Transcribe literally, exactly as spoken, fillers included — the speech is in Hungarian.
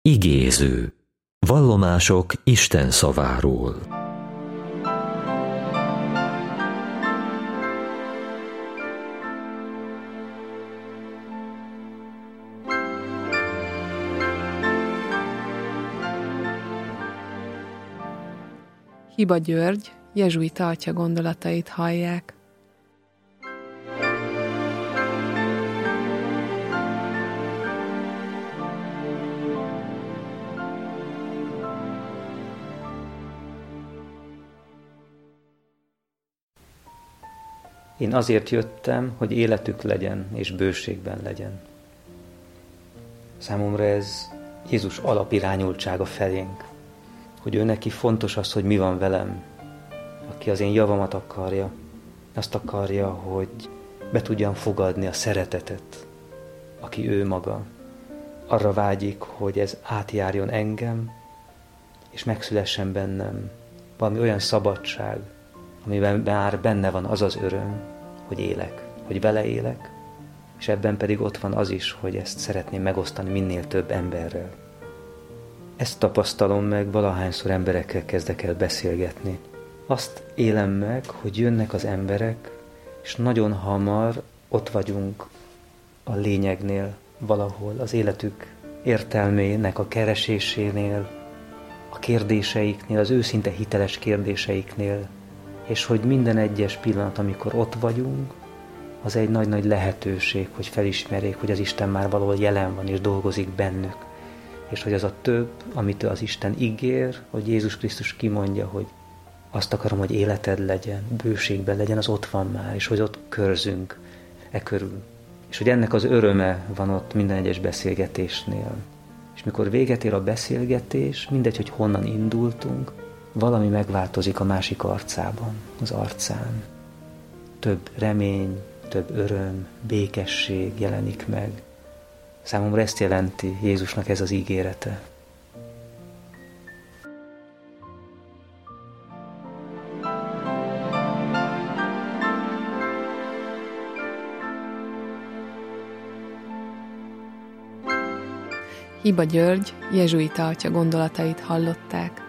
Igéző. Vallomások Isten szaváról. Hiba György jezsuita atya gondolatait hallják. Én azért jöttem, hogy életük legyen, és bőségben legyen. Számomra ez Jézus alapirányultsága felénk, hogy ő neki fontos az, hogy mi van velem, aki az én javamat akarja, azt akarja, hogy be tudjam fogadni a szeretetet, aki ő maga. Arra vágyik, hogy ez átjárjon engem, és megszülessen bennem valami olyan szabadság, amiben már benne van az az öröm, hogy élek, hogy vele élek, és ebben pedig ott van az is, hogy ezt szeretném megosztani minél több emberrel. Ezt tapasztalom meg, valahányszor emberekkel kezdek el beszélgetni. Azt élem meg, hogy jönnek az emberek, és nagyon hamar ott vagyunk a lényegnél, valahol az életük értelmének a keresésénél, a kérdéseiknél, az őszinte hiteles kérdéseiknél, és hogy minden egyes pillanat, amikor ott vagyunk, az egy nagy-nagy lehetőség, hogy felismerjék, hogy az Isten már valahol jelen van és dolgozik bennük. És hogy az a több, amit az Isten ígér, hogy Jézus Krisztus kimondja, hogy azt akarom, hogy életed legyen, bőségben legyen, az ott van már, és hogy ott körzünk e körül. És hogy ennek az öröme van ott minden egyes beszélgetésnél. És mikor véget ér a beszélgetés, mindegy, hogy honnan indultunk, valami megváltozik a másik arcában, az arcán. Több remény, több öröm, békesség jelenik meg. Számomra ezt jelenti Jézusnak ez az ígérete. Hiba György jezsuita atya gondolatait hallották.